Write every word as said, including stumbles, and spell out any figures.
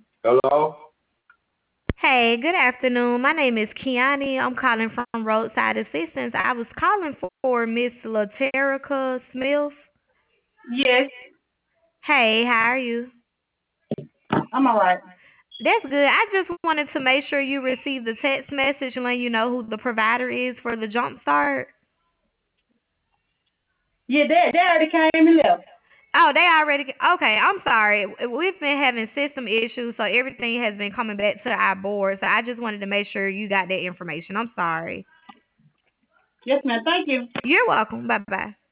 Hello? Hey, good afternoon. My name is Kiani. I'm calling from Roadside Assistance. I was calling for Miss Laterica Smith. Yes, Hey, how are you? I'm all right. That's good. I just wanted to make sure you received the text message and let you know who the provider is for the jump start. Yeah, they, they already came and left. Oh, they already. Okay, I'm sorry. We've been having system issues, so everything has been coming back to our board. So I just wanted to make sure you got that information. I'm sorry. Yes, ma'am. Thank you. You're welcome. Bye bye.